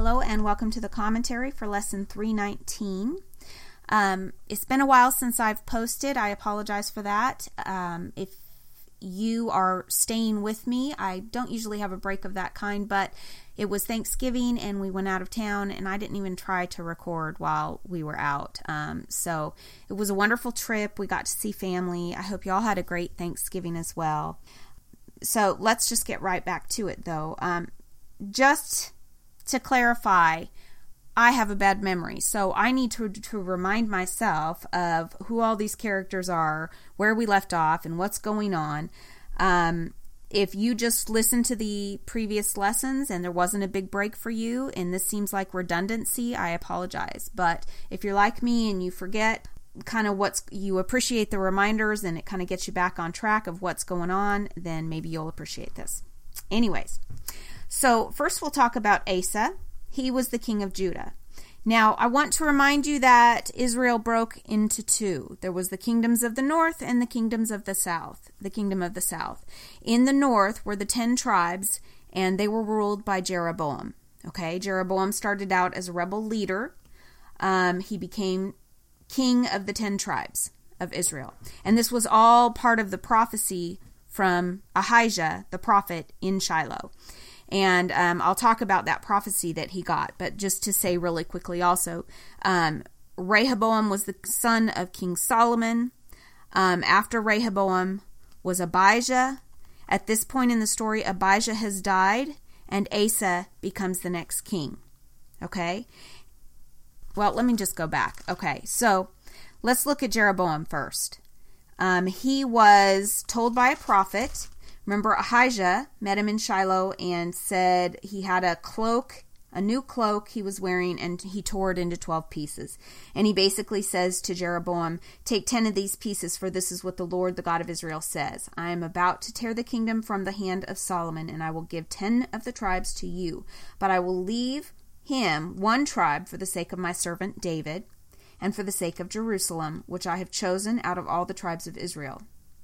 Hello and welcome to the commentary for lesson 319. It's been a while since I've posted. I apologize for that. If you are staying with me, I don't usually have a break of that kind, but it was Thanksgiving and we went out of town and I didn't even try to record while we were out. So it was a wonderful trip. We got to see family. I hope you all had a great Thanksgiving as well. So let's just get right back to it though. Just to clarify, I have a bad memory, so I need to remind myself of who all these characters are, where we left off, and what's going on. If you just listened to the previous lessons and there wasn't a big break for you, and this seems like redundancy, I apologize. But if you're like me and you forget kind of you appreciate the reminders and it kind of gets you back on track of what's going on, then maybe you'll appreciate this. Anyways, so first we'll talk about Asa. He was the king of Judah. Now, I want to remind you that Israel broke into two. There was the kingdoms of the north and the kingdoms of the south. The kingdom of the south. In the north were the 10 tribes, and they were ruled by Jeroboam. Okay, Jeroboam started out as a rebel leader. He became king of the 10 tribes of Israel. And this was all part of the prophecy from Ahijah, the prophet in Shiloh. And I'll talk about that prophecy that he got. But just to say really quickly also, Rehoboam was the son of King Solomon. After Rehoboam was Abijah. At this point in the story, Abijah has died, and Asa becomes the next king. Okay? Well, let me just go back. Okay, so let's look at Jeroboam first. He was told by a prophet. Remember, Ahijah met him in Shiloh and said he had a new cloak he was wearing, and he tore it into 12 pieces. And he basically says to Jeroboam, take 10 of these pieces, for this is what the Lord, the God of Israel, says. I am about to tear the kingdom from the hand of Solomon, and I will give 10 of the tribes to you. But I will leave him one tribe for the sake of my servant David, and for the sake of Jerusalem, which I have chosen out of all the tribes of Israel.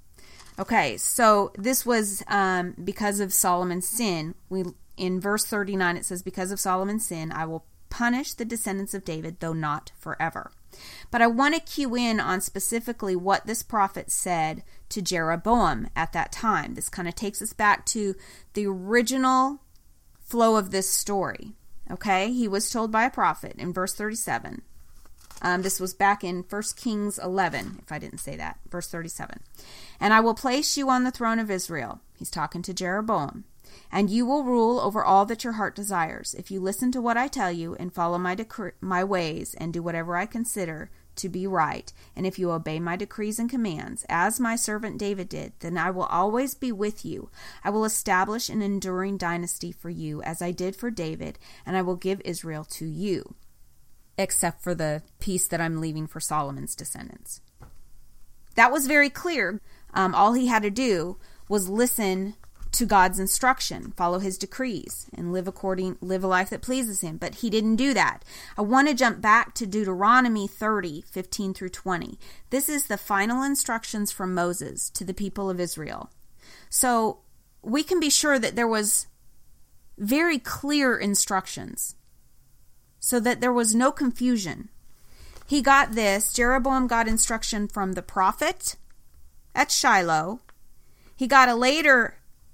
Okay, so this was because of Solomon's sin. In verse 39 it says, because of Solomon's sin, I will punish the descendants of David, though not forever. But I want to cue in on specifically what this prophet said to Jeroboam at that time. This kind of takes us back to the original flow of this story. Okay, he was told by a prophet in verse 37. This was back in 1 Kings 11, if I didn't say that, verse 37. And I will place you on the throne of Israel. He's talking to Jeroboam. And you will rule over all that your heart desires, if you listen to what I tell you and follow my ways and do whatever I consider to be right. And if you obey my decrees and commands, as my servant David did, then I will always be with you. I will establish an enduring dynasty for you, as I did for David, and I will give Israel to you, except for the piece that I'm leaving for Solomon's descendants. That was very clear. All he had to do was listen to God's instruction, follow his decrees, and live a life that pleases him. But he didn't do that. I want to jump back to Deuteronomy 30, 15 through 20. This is the final instructions from Moses to the people of Israel. So we can be sure that there was very clear instructions, so that there was no confusion. He got this. Jeroboam got instruction from the prophet at Shiloh. He got a later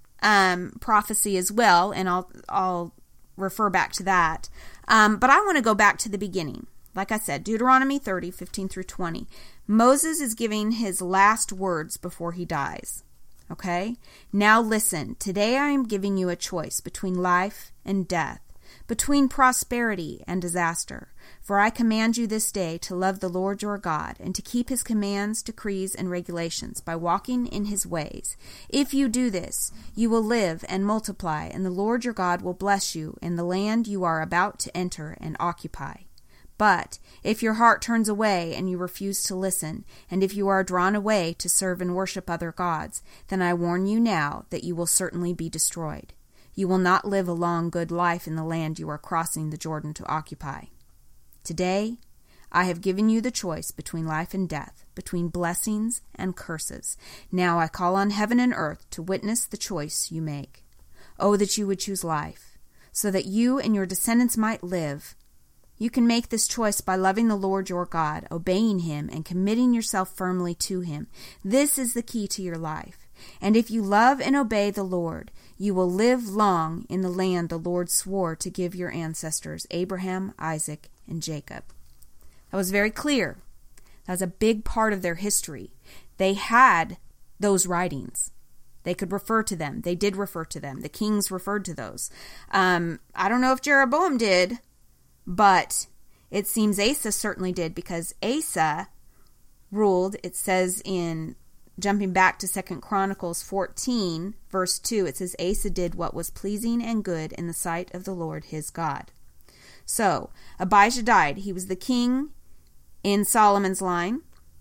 prophecy as well, and I'll refer back to that. But I want to go back to the beginning. Like I said, Deuteronomy 30, 15 through 20. Moses is giving his last words before he dies. Okay? Now listen. Today I am giving you a choice between life and death, between prosperity and disaster. For I command you this day to love the Lord your God, and to keep his commands, decrees, and regulations by walking in his ways. If you do this, you will live and multiply, and the Lord your God will bless you in the land you are about to enter and occupy. But if your heart turns away and you refuse to listen, and if you are drawn away to serve and worship other gods, then I warn you now that you will certainly be destroyed. You will not live a long, good life in the land you are crossing the Jordan to occupy. Today, I have given you the choice between life and death, between blessings and curses. Now I call on heaven and earth to witness the choice you make. Oh, that you would choose life, so that you and your descendants might live. You can make this choice by loving the Lord your God, obeying Him, and committing yourself firmly to Him. This is the key to your life. And if you love and obey the Lord, you will live long in the land the Lord swore to give your ancestors, Abraham, Isaac, and Jacob. That was very clear. That was a big part of their history. They had those writings. They could refer to them. They did refer to them. The kings referred to those. I don't know if Jeroboam did, but it seems Asa certainly did, because Asa ruled, it says in, jumping back to 2 Chronicles 14, verse 2, it says, Asa did what was pleasing and good in the sight of the Lord his God. So, Abijah died. He was the king in Solomon's line.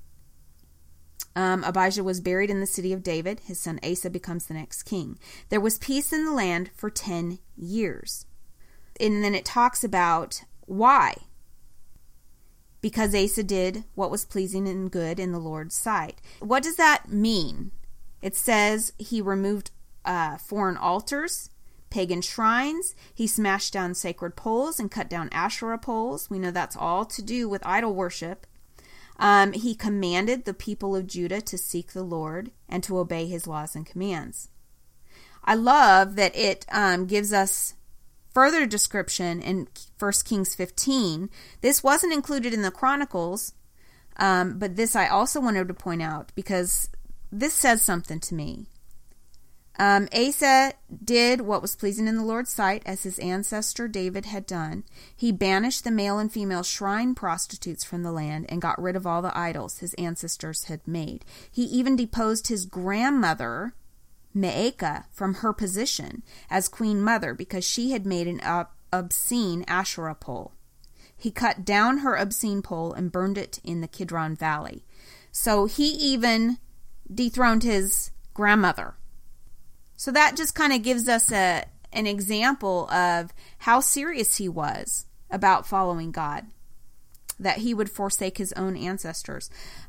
Abijah was buried in the city of David. His son Asa becomes the next king. There was peace in the land for 10 years. And then it talks about why. Because Asa did what was pleasing and good in the Lord's sight. What does that mean? It says he removed foreign altars, pagan shrines. He smashed down sacred poles and cut down Asherah poles. We know that's all to do with idol worship. He commanded the people of Judah to seek the Lord and to obey his laws and commands. I love that it gives us further description in 1 Kings 15. This wasn't included in the Chronicles, but this I also wanted to point out because this says something to me. Asa did what was pleasing in the Lord's sight, as his ancestor David had done. He banished the male and female shrine prostitutes from the land and got rid of all the idols his ancestors had made. He even deposed his grandmother, Maacah, from her position as queen mother because she had made an obscene Asherah pole. He cut down her obscene pole and burned it in the Kidron Valley. So he even dethroned his grandmother. So that just kind of gives us an example of how serious he was about following God, that he would forsake his own ancestors.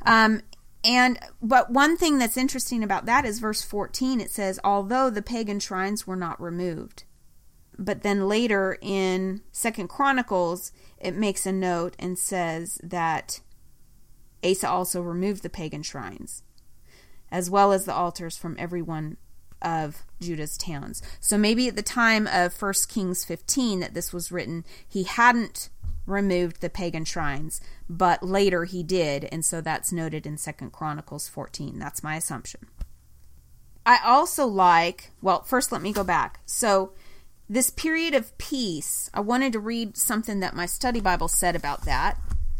But one thing that's interesting about that is verse 14. It says, although the pagan shrines were not removed. But then later in 2 Chronicles, it makes a note and says that Asa also removed the pagan shrines, as well as the altars from every one of Judah's towns. So maybe at the time of 1 Kings 15 that this was written, he hadn't removed the pagan shrines, but later he did, and so that's noted in 2 Chronicles 14. That's my assumption. I also first let me go back. So this period of peace, I wanted to read something that my study Bible said about that.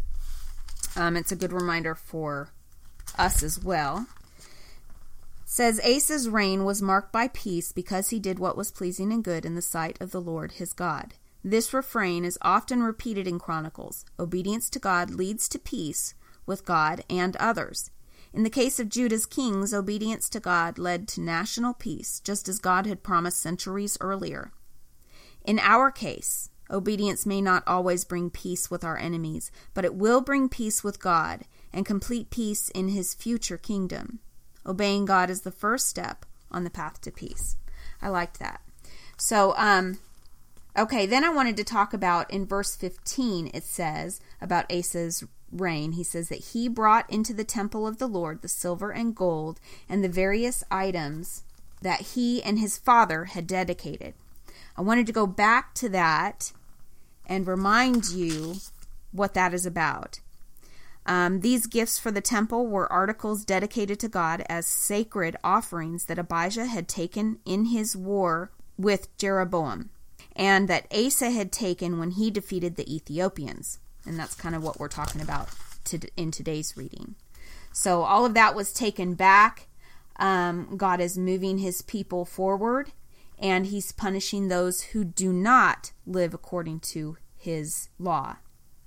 It's a good reminder for us as well. It says, Asa's reign was marked by peace because he did what was pleasing and good in the sight of the Lord his God. This refrain is often repeated in Chronicles. Obedience to God leads to peace with God and others. In the case of Judah's kings, obedience to God led to national peace, just as God had promised centuries earlier. In our case, obedience may not always bring peace with our enemies, but it will bring peace with God and complete peace in his future kingdom. Obeying God is the first step on the path to peace. I liked that. So, okay, then I wanted to talk about in verse 15, it says about Asa's reign. He says that he brought into the temple of the Lord the silver and gold and the various items that he and his father had dedicated. I wanted to go back to that and remind you what that is about. These gifts for the temple were articles dedicated to God as sacred offerings that Abijah had taken in his war with Jeroboam, and that Asa had taken when he defeated the Ethiopians. And that's kind of what we're talking about in today's reading. So all of that was taken back. God is moving his people forward, and he's punishing those who do not live according to his law.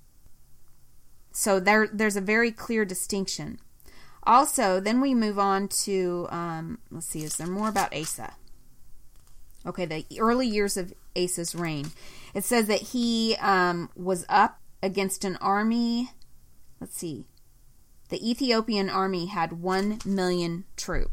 So there's a very clear distinction. Also, then we move on to, let's see, is there more about Asa? Okay, the early years of Asa's reign. It says that he was up against an army. Let's see. The Ethiopian army had 1 million troops,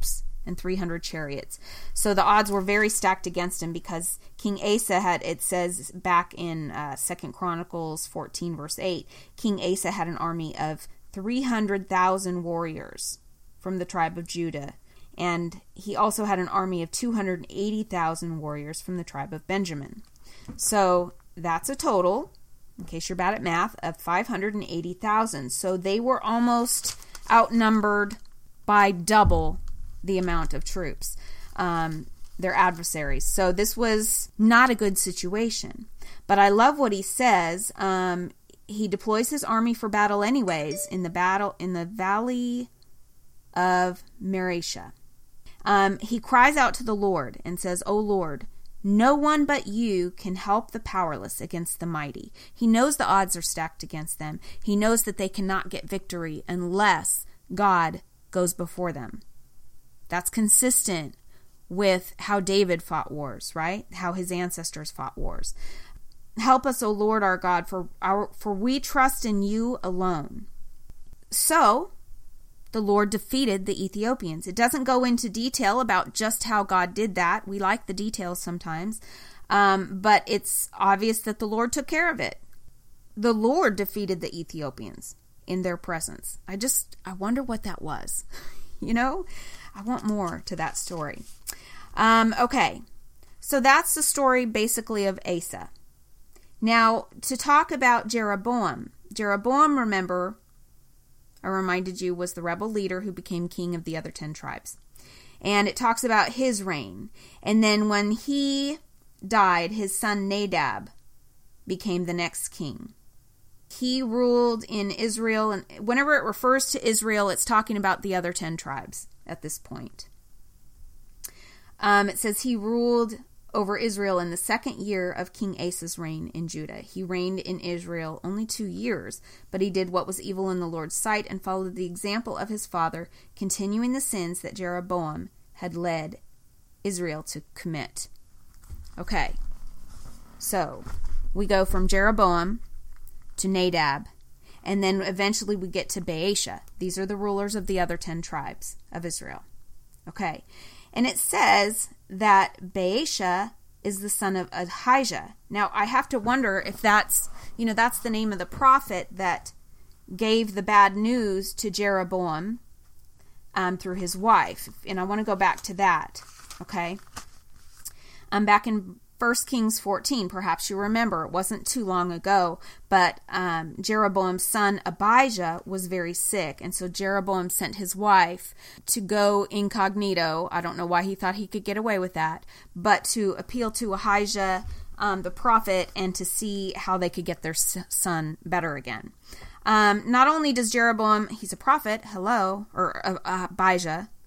and 300 chariots. So the odds were very stacked against him because King Asa had, it says back in 2 Chronicles 14 verse 8, King Asa had an army of 300,000 warriors from the tribe of Judah. And he also had an army of 280,000 warriors from the tribe of Benjamin. So that's a total, in case you're bad at math, of 580,000. So they were almost outnumbered by double the amount of troops, their adversaries. So this was not a good situation. But I love what he says. He deploys his army for battle anyways in the valley of Mareshah. He cries out to the Lord and says, "O Lord, no one but you can help the powerless against the mighty." He knows the odds are stacked against them. He knows that they cannot get victory unless God goes before them. That's consistent with how David fought wars, right? How his ancestors fought wars. Help us, O Lord our God, for we trust in you alone. So the Lord defeated the Ethiopians. It doesn't go into detail about just how God did that. We like the details sometimes. But it's obvious that the Lord took care of it. The Lord defeated the Ethiopians in their presence. I wonder what that was. I want more to that story. Okay. So that's the story basically of Asa. Now, to talk about Jeroboam. Jeroboam, remember, I reminded you, was the rebel leader who became king of the other 10 tribes. And it talks about his reign. And then when he died, his son Nadab became the next king. He ruled in Israel, and whenever it refers to Israel, it's talking about the other 10 tribes at this point. It says he ruled over Israel in the 2nd year of King Asa's reign in Judah. He reigned in Israel only 2 years, but he did what was evil in the Lord's sight and followed the example of his father, continuing the sins that Jeroboam had led Israel to commit. Okay, so we go from Jeroboam to Nadab, and then eventually we get to Baasha. These are the rulers of the other 10 tribes of Israel. Okay, and it says that Baasha is the son of Ahijah. Now, I have to wonder if that's the name of the prophet that gave the bad news to Jeroboam through his wife. And I want to go back to that, okay? Back in 1 Kings 14, perhaps you remember, it wasn't too long ago, but Jeroboam's son Abijah was very sick, and so Jeroboam sent his wife to go incognito. I don't know why he thought he could get away with that, but to appeal to Ahijah, the prophet, and to see how they could get their son better again. Not only does Jeroboam, he's a prophet, Ahijah,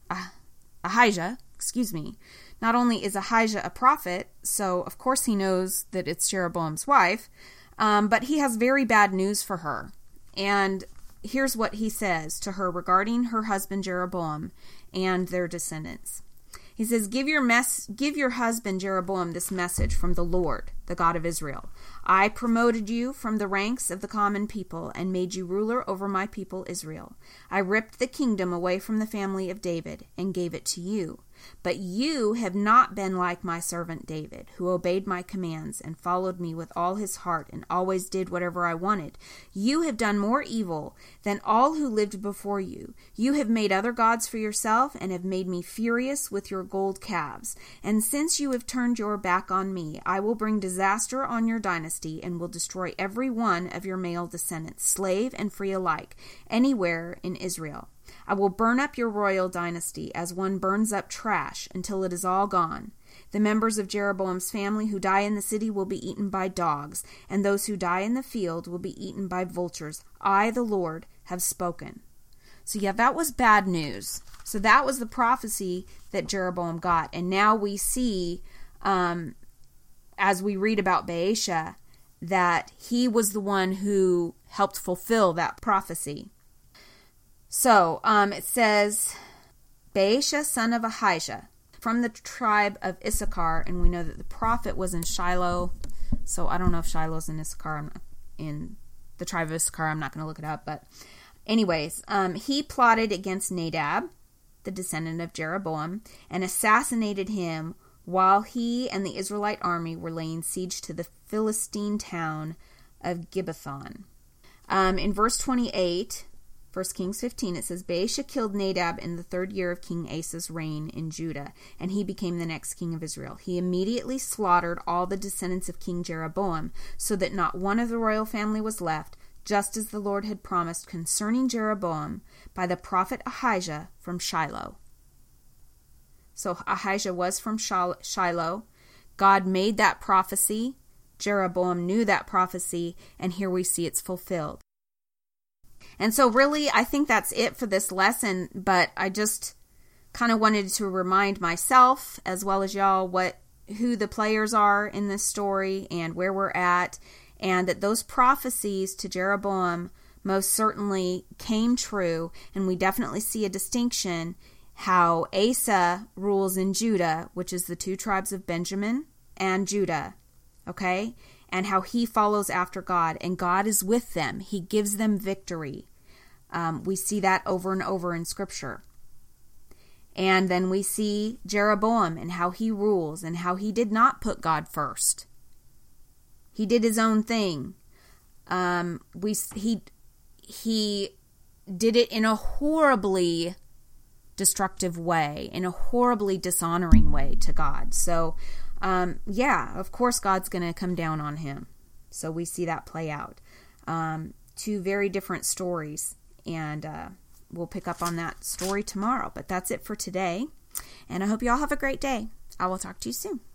not only is Ahijah a prophet, so of course he knows that it's Jeroboam's wife, but he has very bad news for her. And here's what he says to her regarding her husband Jeroboam and their descendants. He says, give your husband Jeroboam this message from the Lord, the God of Israel. I promoted you from the ranks of the common people and made you ruler over my people Israel. I ripped the kingdom away from the family of David and gave it to you. But you have not been like my servant David, who obeyed my commands and followed me with all his heart and always did whatever I wanted. You have done more evil than all who lived before you. You have made other gods for yourself and have made me furious with your gold calves. And since you have turned your back on me, I will bring disaster on your dynasty and will destroy every one of your male descendants, slave and free alike, anywhere in Israel. I will burn up your royal dynasty as one burns up trash until it is all gone. The members of Jeroboam's family who die in the city will be eaten by dogs, and those who die in the field will be eaten by vultures. I, the Lord, have spoken. So yeah, that was bad news. So that was the prophecy that Jeroboam got. And now we see, as we read about Baasha, that he was the one who helped fulfill that prophecy. So, it says, Baasha, son of Ahijah, from the tribe of Issachar, and we know that the prophet was in Shiloh, so I don't know if Shiloh's in Issachar, in the tribe of Issachar, I'm not going to look it up, but anyways, he plotted against Nadab, the descendant of Jeroboam, and assassinated him while he and the Israelite army were laying siege to the Philistine town of Gibbethon. In verse 28, 1 Kings 15, it says, Baasha killed Nadab in the 3rd year of King Asa's reign in Judah, and he became the next king of Israel. He immediately slaughtered all the descendants of King Jeroboam, so that not one of the royal family was left, just as the Lord had promised concerning Jeroboam by the prophet Ahijah from Shiloh. So Ahijah was from Shiloh. God made that prophecy. Jeroboam knew that prophecy, and here we see it's fulfilled. And so really, I think that's it for this lesson, but I just kind of wanted to remind myself, as well as y'all, who the players are in this story and where we're at, and that those prophecies to Jeroboam most certainly came true, and we definitely see a distinction how Asa rules in Judah, which is the 2 tribes of Benjamin and Judah, okay? And how he follows after God, and God is with them. He gives them victory. We see that over and over in Scripture. And then we see Jeroboam and how he rules and how he did not put God first. He did his own thing. He did it in a horribly destructive way, in a horribly dishonoring way to God. So, of course God's going to come down on him. So we see that play out. 2 very different stories, and we'll pick up on that story tomorrow. But that's it for today, and I hope you all have a great day. I will talk to you soon.